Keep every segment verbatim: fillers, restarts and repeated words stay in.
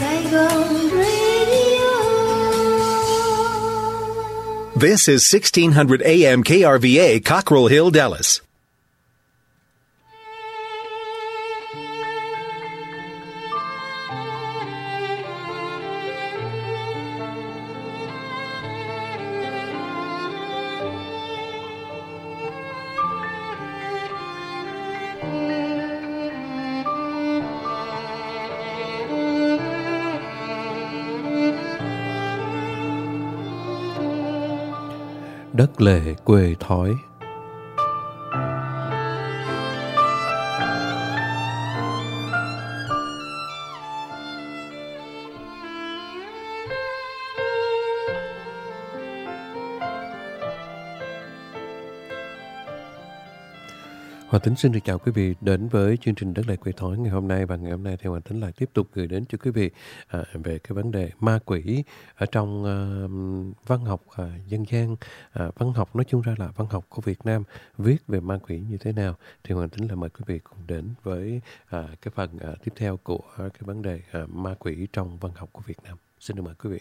Saigon Radio. This is sixteen hundred A M K R V A, Cockrell Hill, Dallas. Đất lệ quê thói. Hòa Tính xin được chào quý vị đến với chương trình Đất Lệ Quê Thói ngày hôm nay. Và ngày hôm nay thì Hòa Tính lại tiếp tục gửi đến cho quý vị à, về cái vấn đề ma quỷ ở trong à, văn học à, dân gian, à, văn học nói chung ra là văn học của Việt Nam viết về ma quỷ như thế nào. Thì Hòa Tính là mời quý vị cùng đến với à, cái phần à, tiếp theo của cái vấn đề à, ma quỷ trong văn học của Việt Nam. Xin được mời quý vị.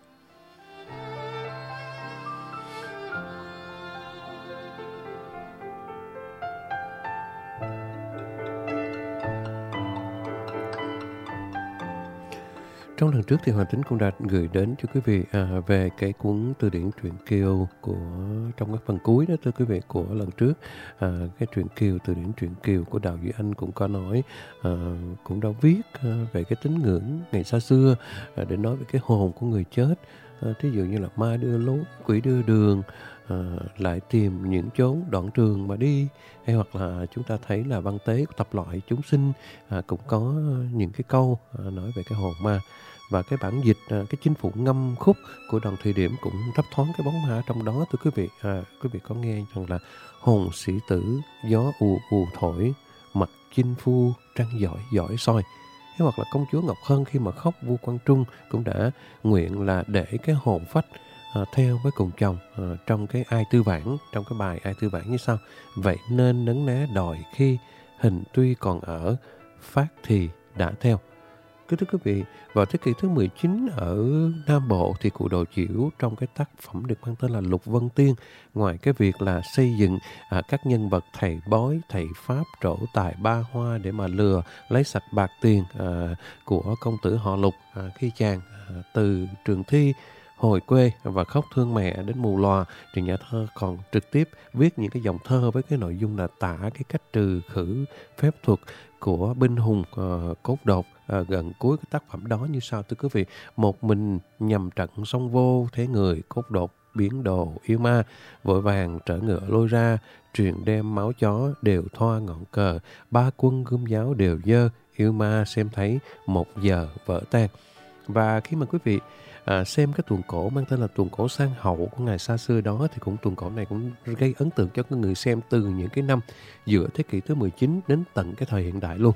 Trong lần trước thì Hoàng Tính cũng đã gửi đến cho quý vị à, về cái cuốn từ điển truyện Kiều của trong cái phần cuối đó thưa quý vị của lần trước. À, cái truyện Kiều, từ điển truyện Kiều của Đào Duy Anh cũng có nói, à, cũng đã viết à, về cái tín ngưỡng ngày xa xưa, à, để nói về cái hồn của người chết. À, thí dụ như là ma đưa lối, quỷ đưa đường, à, lại tìm những chốn đoạn trường mà đi, hay hoặc là chúng ta thấy là văn tế của tập loại chúng sinh à, cũng có những cái câu à, nói về cái hồn ma. Và cái bản dịch, à, cái chính phủ ngâm khúc của Đoàn Thùy Điểm cũng thấp thoáng cái bóng ma trong đó thưa quý vị. À, quý vị có nghe rằng là hồn sĩ tử gió ù ù thổi, mặt chinh phu trăng giỏi giỏi soi. Hay hoặc là công chúa Ngọc Hân khi mà khóc vua Quang Trung cũng đã nguyện là để cái hồn phách à, theo với cùng chồng à, trong cái ai tư bản, trong cái bài ai tư bản như sau: vậy nên nấn ná đòi khi hình tuy còn ở, phát thì đã theo. Cứ thưa quý vị, vào thế kỷ thứ mười chín ở Nam Bộ thì cụ Đồ Chiểu trong cái tác phẩm được mang tên là Lục Vân Tiên, ngoài cái việc là xây dựng à, các nhân vật thầy bói, thầy pháp, trổ tài ba hoa để mà lừa lấy sạch bạc tiền à, của công tử họ Lục à, khi chàng à, từ trường thi hồi quê và khóc thương mẹ đến mù lòa, thì nhà thơ còn trực tiếp viết những cái dòng thơ với cái nội dung là tả cái cách trừ khử phép thuật của binh hùng uh, cốt đột uh, gần cuối cái tác phẩm đó như sau thưa quý vị: một mình nhằm trận sông vô, thế người cốt đột biến đồ yêu ma, vội vàng trở ngựa lôi ra, truyền đem máu chó đều thoa ngọn cờ, ba quân gươm giáo đều dơ, yêu ma xem thấy một giờ vỡ tan. Và khi mà quý vị À, xem cái tuồng cổ mang tên là tuồng cổ Sang Hậu của ngày xa xưa đó, thì cũng tuồng cổ này cũng gây ấn tượng cho người xem từ những cái năm giữa thế kỷ thứ mười chín đến tận cái thời hiện đại luôn.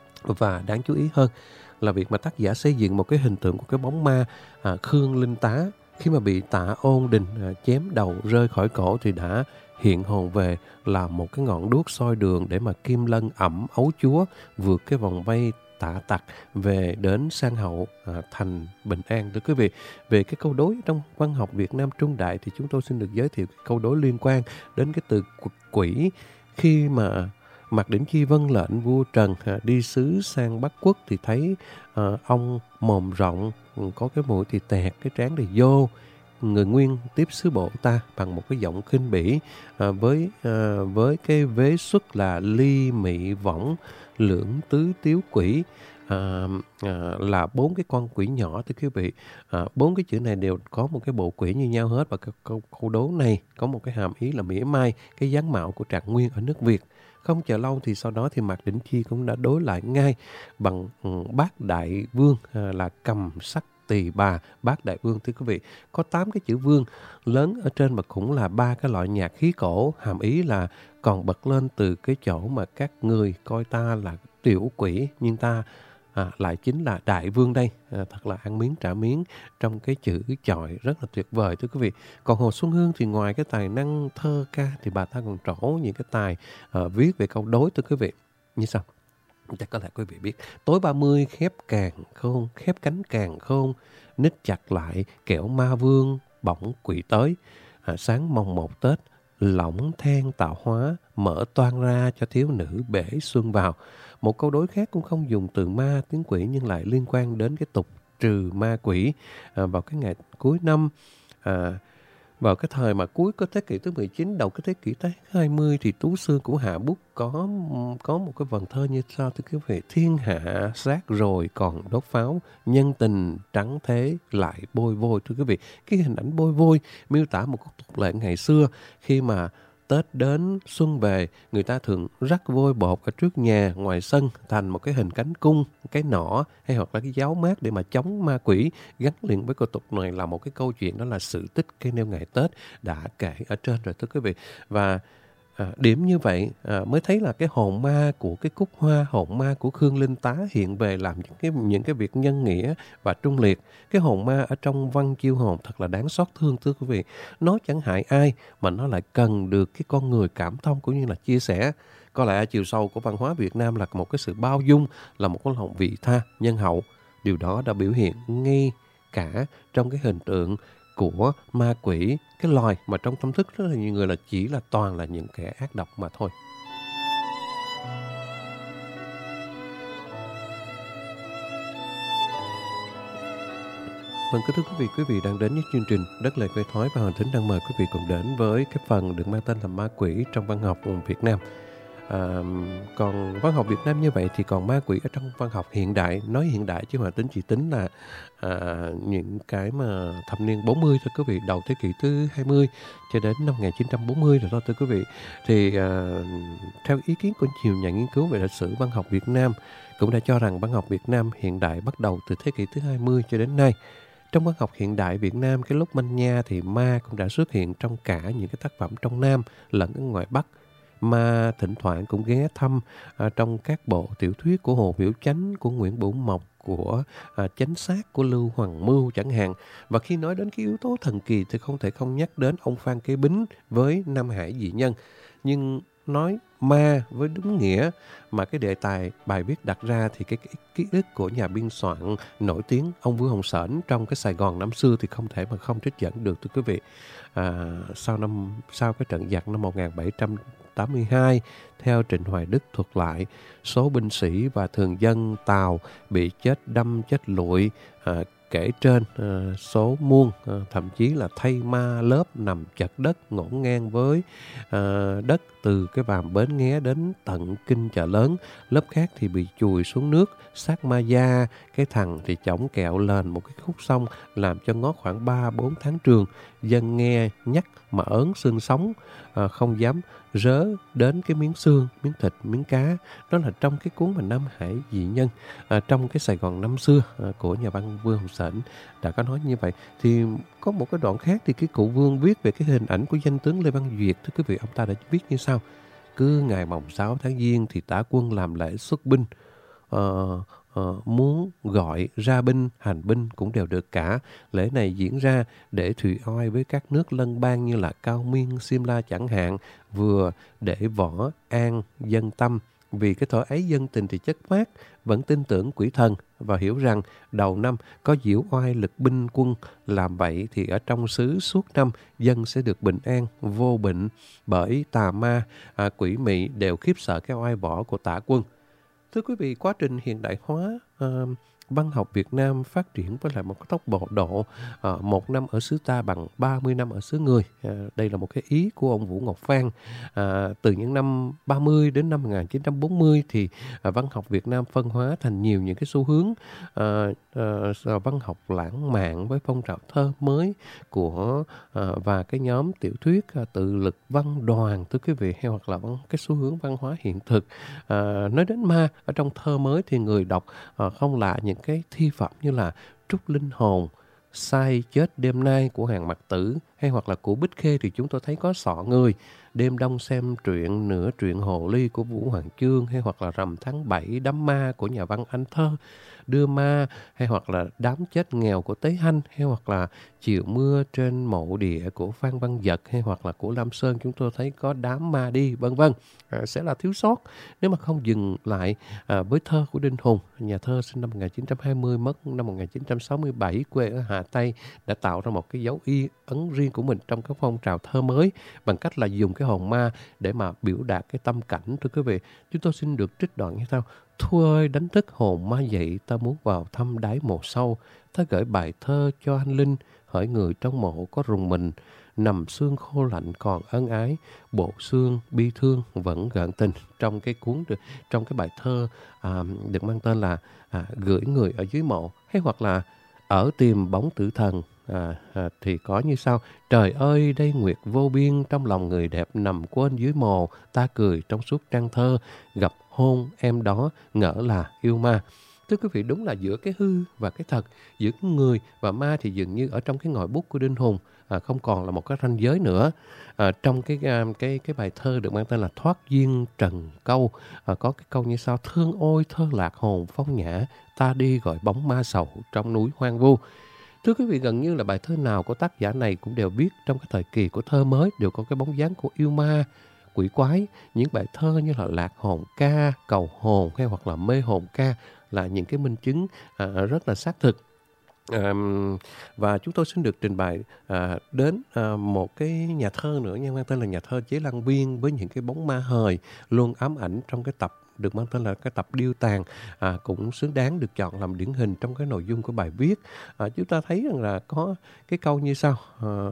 Và đáng chú ý hơn là việc mà tác giả xây dựng một cái hình tượng của cái bóng ma à, Khương Linh Tá, khi mà bị Tạ Ôn Đình à, chém đầu rơi khỏi cổ thì đã hiện hồn về là một cái ngọn đuốc soi đường để mà Kim Lân ẵm ấu chúa vượt cái vòng vây Tạ Tặc về đến Sang Hậu à, thành bình an. Thưa quý vị, về cái câu đối trong văn học Việt Nam trung đại thì chúng tôi xin được giới thiệu cái câu đối liên quan đến cái từ quỷ. Khi mà Mạc Đỉnh Chi vâng lệnh vua Trần à, đi sứ sang Bắc Quốc thì thấy à, ông mồm rộng, có cái mũi thì tẹt, cái trán thì vô. Người Nguyên tiếp sứ bộ ta bằng một cái giọng khinh bỉ à, với à, với cái vế xuất là ly mị võng lưỡng tứ tiếu quỷ, à, à, là bốn cái con quỷ nhỏ. Thưa quý vị, à, bốn cái chữ này đều có một cái bộ quỷ như nhau hết. Và câu, câu đố này có một cái hàm ý là mỉa mai cái dáng mạo của Trạng Nguyên ở nước Việt. Không chờ lâu thì sau đó thì Mạc Đỉnh Chi cũng đã đối lại ngay bằng um, bát đại vương à, là cầm sắc tỳ bà. Bát đại vương thưa quý vị có tám cái chữ vương lớn ở trên, mà cũng là ba cái loại nhạc khí cổ, hàm ý là còn bật lên từ cái chỗ mà các người coi ta là tiểu quỷ, nhưng ta à, lại chính là đại vương đây. À, thật là ăn miếng trả miếng trong cái chữ chọi rất là tuyệt vời thưa quý vị. Còn Hồ Xuân Hương thì ngoài cái tài năng thơ ca thì bà ta còn trổ những cái tài à, viết về câu đối thưa quý vị như sau: Chắc có lẽ quý vị biết, tối ba mươi khép càng khôn, khép cánh càng khôn, nít chặt lại kẻo ma vương bỗng quỷ tới. À, sáng mồng một Tết, lỏng then tạo hóa, mở toan ra cho thiếu nữ bể xuân vào. Một câu đối khác cũng không dùng từ ma tiếng quỷ nhưng lại liên quan đến cái tục trừ ma quỷ. À, vào cái ngày cuối năm, à, vào cái thời mà cuối của thế kỷ thứ mười chín, đầu cái thế kỷ thứ hai mươi thì Tú Xương cũng hạ bút có có một cái vần thơ như sau thưa quý vị: thiên hạ sát rồi còn đốt pháo, nhân tình trắng thế lại bôi vôi. Thưa quý vị, cái hình ảnh bôi vôi miêu tả một tục lệ ngày xưa khi mà Tết đến xuân về, người ta thường rắc vôi bột ở trước nhà, ngoài sân thành một cái hình cánh cung, cái nỏ hay hoặc là cái giáo mát để mà chống ma quỷ. Gắn liền với câu tục này là một cái câu chuyện, đó là sự tích cây nêu ngày Tết đã kể ở trên rồi thưa quý vị. Và À, điểm như vậy à, mới thấy là cái hồn ma của cái cúc hoa, hồn ma của Khương Linh Tá hiện về làm những cái những cái việc nhân nghĩa và trung liệt. Cái hồn ma ở trong văn chiêu hồn thật là đáng xót thương thưa quý vị. Nó chẳng hại ai mà nó lại cần được cái con người cảm thông cũng như là chia sẻ. Có lẽ chiều sâu của văn hóa Việt Nam là một cái sự bao dung, là một cái lòng vị tha, nhân hậu. Điều đó đã biểu hiện ngay cả trong cái hình tượng của ma quỷ, cái loài mà trong tâm thức rất là nhiều người là chỉ là toàn là những kẻ ác độc mà thôi. Vâng, kính thưa quý vị, quý vị đang đến với chương trình Đất Lệ Quê Thói và Hoàng Thính đang mời quý vị cùng đến với cái phần được mang tên là ma quỷ trong văn học Việt Nam. À, còn văn học Việt Nam như vậy thì còn ma quỷ ở trong văn học hiện đại. Nói hiện đại chứ Hoàng Tính chỉ tính là à, những cái mà thập niên bốn mươi thôi quý vị, đầu thế kỷ thứ hai mươi cho đến năm một nghìn chín trăm bốn mươi rồi thôi thưa quý vị. Thì à, theo ý kiến của nhiều nhà nghiên cứu về lịch sử văn học Việt Nam cũng đã cho rằng văn học Việt Nam hiện đại bắt đầu từ thế kỷ thứ hai mươi cho đến nay. Trong văn học hiện đại Việt Nam, cái lúc manh nha thì ma cũng đã xuất hiện trong cả những cái tác phẩm trong Nam lẫn ở ngoài Bắc. Ma thỉnh thoảng cũng ghé thăm à, trong các bộ tiểu thuyết của Hồ Biểu Chánh, của Nguyễn Bửu Mộc, của à, Chánh Sát, của Lưu Hoàng Mưu chẳng hạn. Và khi nói đến cái yếu tố thần kỳ thì không thể không nhắc đến ông Phan Kế Bính với Nam Hải Dị Nhân. Nhưng nói ma với đúng nghĩa mà cái đề tài bài viết đặt ra thì cái, cái ký ức của nhà biên soạn nổi tiếng ông Vương Hồng Sển trong cái Sài Gòn năm xưa thì không thể mà không trích dẫn được thưa quý vị. À, sau năm sau cái trận giặc năm một nghìn bảy trăm tám mươi hai, theo Trịnh Hoài Đức thuật lại, số binh sĩ và thường dân Tàu bị chết đâm chết lụi à, kể trên à, số muôn, à, thậm chí là thây ma lớp nằm chật đất ngổn ngang với à, đất từ cái Vàm Bến Nghé đến tận Kinh Chợ Lớn. Lớp khác thì bị chùi xuống nước, xác ma da, cái thằng thì chỏng kẹo lên một cái khúc sông làm cho ngót khoảng ba bốn tháng trường. Dân nghe nhắc mà ớn xương sống, à, không dám rớ đến cái miếng xương, miếng thịt, miếng cá. Đó là trong cái cuốn mà Nam Hải Dị Nhân, à, trong cái Sài Gòn năm xưa à, của nhà văn Vương Hồng Sển đã có nói như vậy. Thì có một cái đoạn khác thì cái cụ Vương viết về cái hình ảnh của danh tướng Lê Văn Duyệt, thưa quý vị, ông ta đã viết như sau: cứ ngày mồng sáu tháng Giêng thì tả quân làm lễ xuất binh, ờ, Uh, muốn gọi ra binh, hành binh cũng đều được cả. Lễ này diễn ra để thùy oai với các nước lân bang như là Cao Miên, Simla chẳng hạn, vừa để võ an dân tâm. Vì cái thổi ấy dân tình thì chất phát, vẫn tin tưởng quỷ thần và hiểu rằng đầu năm có diễu oai lực binh quân, làm vậy thì ở trong xứ suốt năm dân sẽ được bình an, vô bệnh, bởi tà ma, à, quỷ mị đều khiếp sợ cái oai võ của tả quân. Thưa quý vị, quá trình hiện đại hóa uh, văn học Việt Nam phát triển với lại một cái tốc độ độ uh, một năm ở xứ ta bằng ba mươi năm ở xứ người. Uh, đây là một cái ý của ông Vũ Ngọc Phan. Uh, từ những năm ba mươi đến năm một nghìn chín trăm bốn mươi thì uh, văn học Việt Nam phân hóa thành nhiều những cái xu hướng. Uh, uh, văn học lãng mạn với phong trào thơ mới của uh, và cái nhóm tiểu thuyết uh, tự lực văn đoàn, thưa quý vị, hay hoặc là văn, cái xu hướng văn hóa hiện thực. Uh, nói đến ma ở trong thơ mới thì người đọc uh, không lạ những cái thi phẩm như là Trúc Linh Hồn, Sai chết đêm nay của Hàn Mặc Tử, hay hoặc là của Bích Khê thì chúng tôi thấy có Sọ Người, Đêm Đông Xem Truyện, Nửa Truyện Hồ Ly của Vũ Hoàng Chương, hay hoặc là Rằm Tháng Bảy, Đám Ma của nhà văn Anh Thơ, Đưa Ma, hay hoặc là Đám Chết Nghèo của Tế Hanh, hay hoặc là Chiều Mưa Trên Mộ Địa của Phan Văn Dật, hay hoặc là của Lam Sơn chúng tôi thấy có Đám Ma Đi, vân vân. À, sẽ là thiếu sót nếu mà không dừng lại à, với thơ của Đinh Hùng, nhà thơ sinh năm một nghìn chín trăm hai mươi, mất năm một nghìn chín trăm sáu mươi bảy, quê ở Hà Tây, đã tạo ra một cái dấu y ấn riêng của mình trong cái phong trào thơ mới bằng cách là dùng cái hồn ma để mà biểu đạt cái tâm cảnh. Thưa quý vị, chúng tôi xin được trích đoạn như sau: Thu ơi, đánh thức hồn ma dậy, ta muốn vào thăm đáy mộ sâu. Ta gửi bài thơ cho anh Linh, hỡi người trong mộ có rùng mình. Nằm xương khô lạnh còn ân ái, bộ xương bi thương vẫn gợn tình. Trong cái cuốn được trong cái bài thơ à, được mang tên là à, Gửi người ở dưới mộ, hay hoặc là Ở tìm bóng tử thần. À, à, thì có như sau: Trời ơi, đây nguyệt vô biên, trong lòng người đẹp nằm quên dưới mồ. Ta cười trong suốt trang thơ, gặp hôn em đó, ngỡ là yêu ma. Thưa quý vị, đúng là giữa cái hư và cái thật, giữa cái người và ma thì dường như ở trong cái ngòi bút của Đinh Hùng à, không còn là một cái ranh giới nữa. À, trong cái cái cái bài thơ được mang tên là Thoát duyên trần câu, à, có cái câu như sau: Thương ôi thơ lạc hồn phong nhã, ta đi gọi bóng ma sầu trong núi hoang vu. Thưa quý vị, gần như là bài thơ nào của tác giả này cũng đều viết trong cái thời kỳ của thơ mới đều có cái bóng dáng của yêu ma, quỷ quái. Những bài thơ như là Lạc Hồn Ca, Cầu Hồn, hay hoặc là Mê Hồn Ca là những cái minh chứng à, rất là xác thực. À, và chúng tôi xin được trình bày à, đến à, một cái nhà thơ nữa nha, mang tên là nhà thơ Chế Lăng Viên, với những cái bóng ma hời luôn ám ảnh trong cái tập được mang tên là cái tập Điêu Tàn, à, cũng xứng đáng được chọn làm điển hình trong cái nội dung của bài viết. À, chúng ta thấy rằng là có cái câu như sau: à,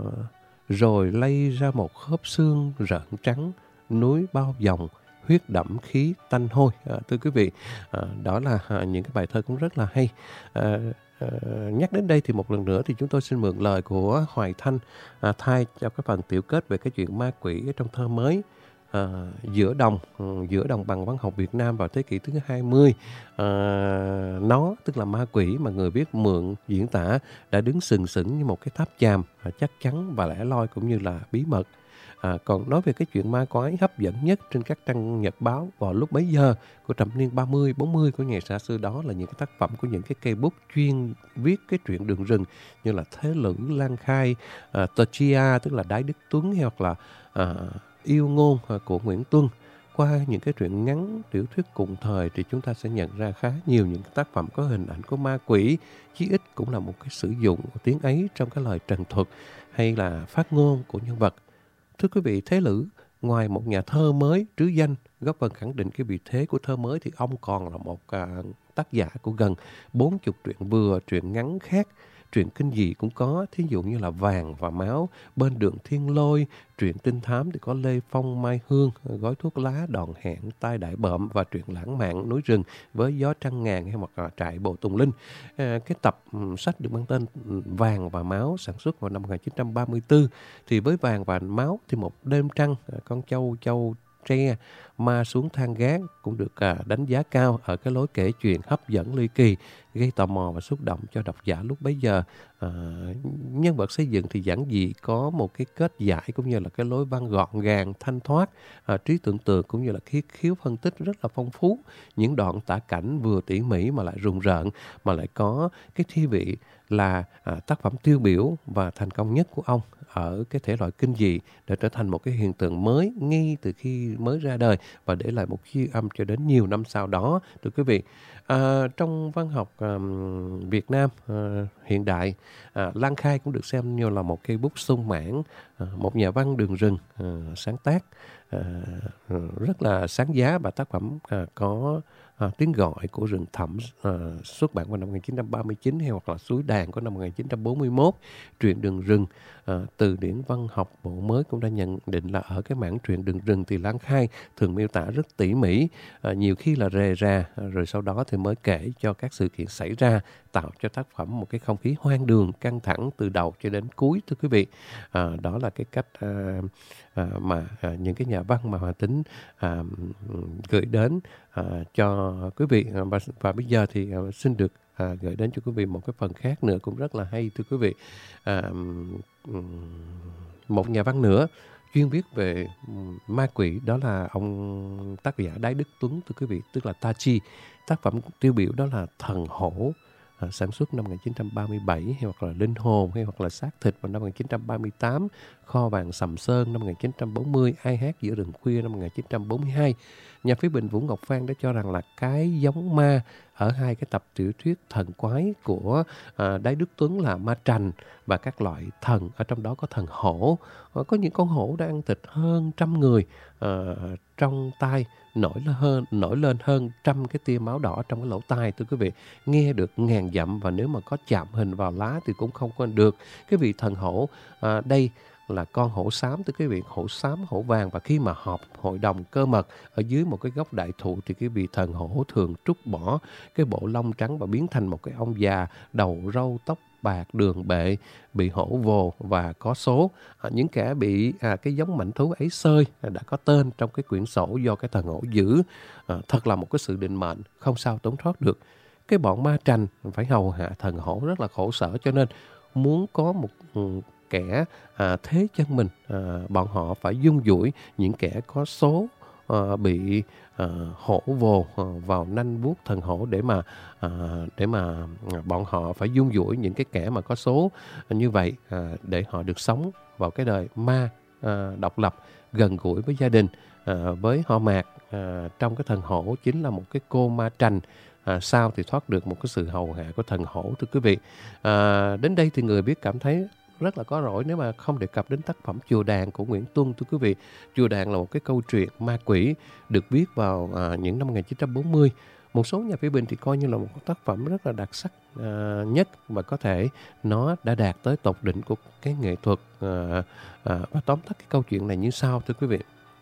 rồi lây ra một khớp xương rợn trắng, núi bao vòng, huyết đẫm khí tanh hôi. À, thưa quý vị, à, đó là à, những cái bài thơ cũng rất là hay. À, à, nhắc đến đây thì một lần nữa thì chúng tôi xin mượn lời của Hoài Thanh à, thay cho cái phần tiểu kết về cái chuyện ma quỷ ở trong thơ mới. À, giữa đồng giữa đồng bằng văn học Việt Nam vào thế kỷ thứ hai mươi, à, nó tức là ma quỷ mà người viết mượn diễn tả đã đứng sừng sững như một cái tháp chàm, à, chắc chắn và lẻ loi cũng như là bí mật. À, còn nói về cái chuyện ma quái hấp dẫn nhất trên các trang nhật báo vào lúc bấy giờ của thập niên ba mươi, bốn mươi của ngày xa xưa, đó là những cái tác phẩm của những cái cây bút chuyên viết cái truyện đường rừng như là Thế Lữ, Lan Khai, à, Tờ Chia tức là Đái Đức Tuấn, hay hoặc là à, Yêu Ngôn của Nguyễn Tuân. Qua những cái truyện ngắn, tiểu thuyết cùng thời thì chúng ta sẽ nhận ra khá nhiều những tác phẩm có hình ảnh của ma quỷ, chí ít cũng là một cái sử dụng tiếng ấy trong cái lời trần thuật hay là phát ngôn của nhân vật. Thưa quý vị, Thế Lữ ngoài một nhà thơ mới trứ danh góp phần khẳng định cái vị thế của thơ mới thì ông còn là một à, tác giả của gần bốn chục truyện vừa, truyện ngắn khác. Truyện kinh dị cũng có, thí dụ như là Vàng và Máu, Bên Đường Thiên Lôi. Truyện trinh thám thì có Lê Phong, Mai Hương, Gói Thuốc Lá, Đòn Hẹn, Tai Đại Bợm, và truyện lãng mạn Núi Rừng với Gió Trăng Ngàn, hay hoặc là Trại Bộ Tùng Linh. À, cái tập um, sách được mang tên Vàng và Máu sản xuất vào năm một nghìn chín trăm ba mươi tư. Thì với Vàng và Máu thì một đêm trăng, con châu châu tre ma xuống than gác cũng được à, đánh giá cao ở cái lối kể chuyện hấp dẫn ly kỳ, gây tò mò và xúc động cho độc giả lúc bấy giờ. À, nhân vật xây dựng thì giản dị, có một cái kết giải cũng như là cái lối văn gọn gàng, thanh thoát, à, trí tưởng tượng cũng như là khiếu, khiếu phân tích rất là phong phú. Những đoạn tả cảnh vừa tỉ mỉ mà lại rùng rợn, mà lại có cái thi vị là à, tác phẩm tiêu biểu và thành công nhất của ông ở cái thể loại kinh dị, để trở thành một cái hiện tượng mới ngay từ khi mới ra đời và để lại một dư âm cho đến nhiều năm sau đó. Thưa quý vị, à, trong văn học à, Việt Nam à, hiện đại, à, Lan Khai cũng được xem như là một cây bút sung mãn, à, một nhà văn đường rừng à, sáng tác à, rất là sáng giá, và tác phẩm à, có À, tiếng gọi của rừng thẳm à, xuất bản vào năm một nghìn chín trăm ba mươi chín, hay hoặc là Suối Đàn của năm một nghìn chín trăm bốn mươi mốt. Truyện đường rừng, à, từ điển văn học bộ mới cũng đã nhận định là ở cái mảng truyện đường rừng thì Lan Khai thường miêu tả rất tỉ mỉ, à, nhiều khi là rề ra, à, rồi sau đó thì mới kể cho các sự kiện xảy ra, tạo cho tác phẩm một cái không khí hoang đường, căng thẳng từ đầu cho đến cuối. Thưa quý vị, à, đó là cái cách à, à, mà à, những cái nhà văn mà Hòa Tính à, gửi đến à, cho quý vị. Và, và bây giờ thì à, xin được à, gửi đến cho quý vị một cái phần khác nữa cũng rất là hay thưa quý vị. À, một nhà văn nữa chuyên viết về ma quỷ, đó là ông tác giả Đái Đức Tuấn thưa quý vị, tức là Ta Chi. Tác phẩm tiêu biểu đó là Thần Hổ, à, sản xuất năm một nghìn chín trăm ba mươi bảy, hay hoặc là Linh Hồn, hay hoặc là Xác Thịt vào năm một nghìn chín trăm ba mươi tám, Kho Vàng Sầm Sơn năm một nghìn chín trăm bốn mươi, Ai Hát Giữa Rừng Khuya năm một nghìn chín trăm bốn mươi hai. Nhà phê bình Vũ Ngọc Phan đã cho rằng là cái giống ma ở hai cái tập tiểu thuyết thần quái của à, Đái Đức Tuấn là ma trành và các loại thần, ở trong đó có thần hổ. À, có những con hổ đã ăn thịt hơn trăm người, à, trong tai nổi lên hơn nổi lên hơn trăm cái tia máu đỏ trong cái lỗ tai thưa quý vị, nghe được ngàn dặm, và nếu mà có chạm hình vào lá thì cũng không quên được. Cái vị thần hổ à, đây là con hổ xám thưa quý vị, hổ xám hổ vàng, và khi mà họp hội đồng cơ mật ở dưới một cái gốc đại thụ thì cái vị thần hổ thường trút bỏ cái bộ lông trắng và biến thành một cái ông già đầu râu tóc bạc đường bệ, bị hổ vồ và có số. À, những kẻ bị à, cái giống mảnh thú ấy xơi à, đã có tên trong cái quyển sổ do cái thần hổ giữ. À, thật là một cái sự định mệnh, không sao trốn thoát được. Cái bọn ma trành phải hầu hạ thần hổ rất là khổ sở, cho nên muốn có một um, kẻ à, thế chân mình, à, bọn họ phải dung dũi những kẻ có số à, bị à, hổ vồ à, vào nanh vuốt thần hổ, để mà à, để mà bọn họ phải dung dũi những cái kẻ mà có số như vậy, à, để họ được sống vào cái đời ma à, độc lập, gần gũi với gia đình. À, với họ Mạc, à, trong cái thần hổ chính là một cái cô ma trành, à, sao thì thoát được một cái sự hầu hạ của thần hổ thưa quý vị. À, đến đây thì người viết cảm thấy rất là có lỗi nếu mà không đề cập đến tác phẩm Chùa Đàn của Nguyễn Tuân thưa quý vị. Chùa Đàn là một cái câu chuyện ma quỷ được viết vào à, những năm một nghìn chín trăm bốn mươi. Một số nhà phê bình thì coi như là một tác phẩm rất là đặc sắc à, nhất, và có thể nó đã đạt tới tột đỉnh của cái nghệ thuật. À, à, và tóm tắt cái câu chuyện này như sau thưa quý vị.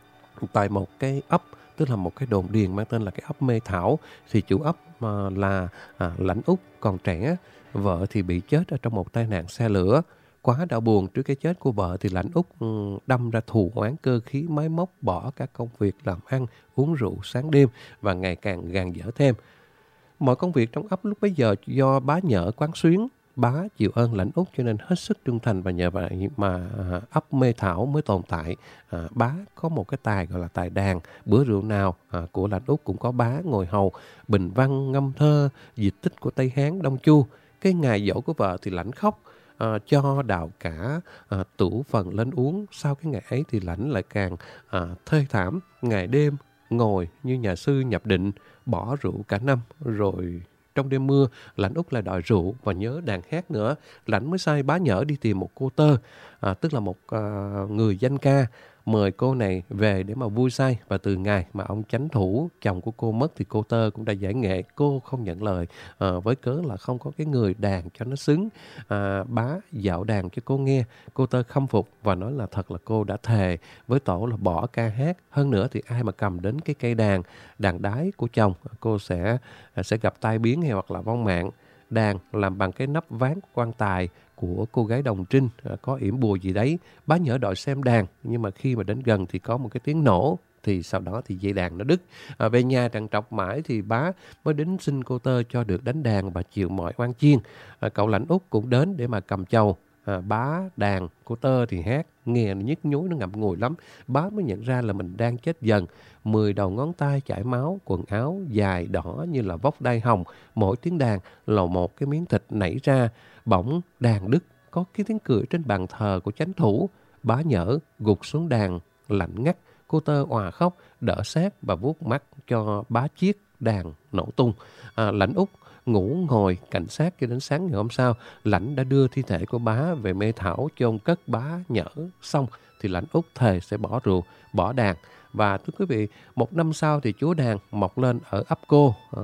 Tại một cái ấp, tức là một cái đồn điền mang tên là cái ấp Mê Thảo, thì chủ ấp à, là à, Lãnh Úc còn trẻ, vợ thì bị chết ở trong một tai nạn xe lửa. Quá đau buồn trước cái chết của vợ thì Lãnh Úc đâm ra thù oán cơ khí máy móc, bỏ các công việc làm ăn, uống rượu sáng đêm và ngày càng gàn dở thêm. Mọi công việc trong ấp lúc bấy giờ do bá Nhỡ quán xuyến. Bá chịu ơn Lãnh Úc cho nên hết sức trung thành, và nhờ vậy mà ấp Mê Thảo mới tồn tại. À, bá có một cái tài gọi là tài đàn, bữa rượu nào à, của Lãnh Úc cũng có bá ngồi hầu, bình văn, ngâm thơ, dịch tích của Tây Hán, Đông Chu. Cái ngày dỗ của vợ thì Lãnh khóc, à, cho đào cả à, tủ phần lên uống. Sau cái ngày ấy thì Lãnh lại càng à, thê thảm, ngày đêm ngồi như nhà sư nhập định, bỏ rượu cả năm. Rồi trong đêm mưa, Lãnh Úc lại đòi rượu và nhớ đàn hát nữa. Lãnh mới sai bá Nhỡ đi tìm một cô tơ, à, tức là một à, người danh ca, mời cô này về để mà vui say. Và từ ngày mà ông chánh thủ chồng của cô mất thì cô tơ cũng đã giải nghệ. Cô không nhận lời à, với cớ là không có cái người đàn cho nó xứng. À, bá dạo đàn cho cô nghe. Cô tơ khâm phục và nói là thật là cô đã thề với tổ là bỏ ca hát. Hơn nữa thì ai mà cầm đến cái cây đàn, đàn đái của chồng, cô sẽ sẽ gặp tai biến hay hoặc là vong mạng. Đàn làm bằng cái nắp ván quan tài của cô gái Đồng Trinh, có yểm bùa gì đấy. Bá Nhỡ đòi xem đàn, nhưng mà khi mà đến gần thì có một cái tiếng nổ, thì sau đó thì dây đàn nó đứt. À, về nhà trằn trọc mãi thì bá mới đến xin cô tơ cho được đánh đàn và chịu mọi oan chiên. À, cậu Lãnh Úc cũng đến để mà cầm chầu. À, bá đàn, cô tơ thì hát, nghe nó nhức nhối, nó ngậm ngùi lắm. Bá mới nhận ra là mình đang chết dần. Mười đầu ngón tay chảy máu, quần áo dài đỏ như là vóc đai hồng. Mỗi tiếng đàn là một cái miếng thịt nảy ra. Bỗng đàn đứt, có cái tiếng cười trên bàn thờ của chánh thủ. Bá Nhỡ gục xuống đàn, lạnh ngắt. Cô tơ òa khóc, đỡ sát và vuốt mắt cho bá chiếc đàn nổ tung. À, Lãnh Úc ngủ ngồi cảnh sát cho đến sáng ngày hôm sau. Lãnh đã đưa thi thể của bá về Mê Thảo chôn cất. Bá Nhỡ xong thì Lãnh Úc thề sẽ bỏ rượu, bỏ đàn. Và thưa quý vị, một năm sau thì chúa đàn mọc lên ở ấp cô. À,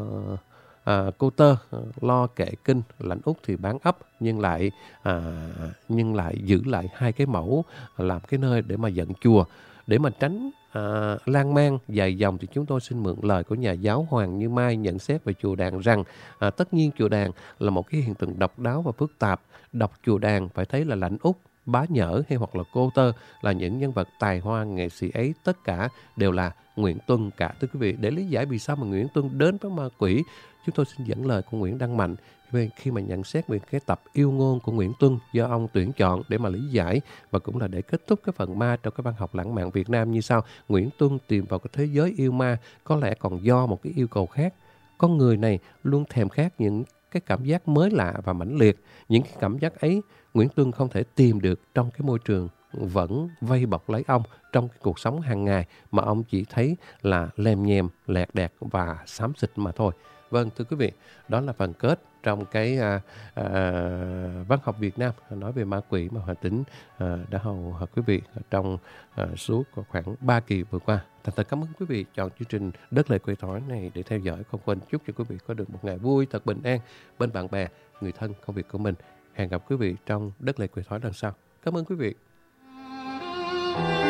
à, cô tơ à, lo kệ kinh. Lãnh Úc thì bán ấp, nhưng lại à, nhưng lại giữ lại hai cái mẫu làm cái nơi để mà dựng chùa. Để mà tránh à, lan man dài dòng thì chúng tôi xin mượn lời của nhà giáo Hoàng Như Mai nhận xét về chùa đàn rằng à, tất nhiên chùa đàn là một cái hiện tượng độc đáo và phức tạp. Đọc chùa đàn phải thấy là Lãnh Úc, Bá Nhỡ hay hoặc là cô tơ là những nhân vật tài hoa nghệ sĩ ấy, tất cả đều là Nguyễn Tuân cả. Thưa quý vị, để lý giải vì sao mà Nguyễn Tuân đến với ma quỷ, chúng tôi xin dẫn lời của Nguyễn Đăng Mạnh. về khi mà nhận xét về cái tập Yêu ngôn của Nguyễn Tuân do ông tuyển chọn để mà lý giải và cũng là để kết thúc cái phần ma trong cái văn học lãng mạn Việt Nam như sau. Nguyễn Tuân tìm vào cái thế giới yêu ma có lẽ còn do một cái yêu cầu khác. Con người này luôn thèm khát những cái cảm giác mới lạ và mãnh liệt. Những cái cảm giác ấy Nguyễn Tuân không thể tìm được trong cái môi trường vẫn vây bọc lấy ông trong cái cuộc sống hàng ngày, mà ông chỉ thấy là lèm nhèm, lẹt đẹt và xám xịt mà thôi. Vâng, thưa quý vị, đó là phần kết trong cái à, à, văn học Việt Nam nói về ma quỷ mà Hòa Tính à, đã hầu quý vị trong à, suốt khoảng ba kỳ vừa qua. Thành thật cảm ơn quý vị chọn chương trình Đất Lệ Quê Thói này để theo dõi. Không quên chúc cho quý vị có được một ngày vui, thật bình an bên bạn bè, người thân, công việc của mình. Hẹn gặp quý vị trong Đất Lệ Quê Thói lần sau. Cảm ơn quý vị.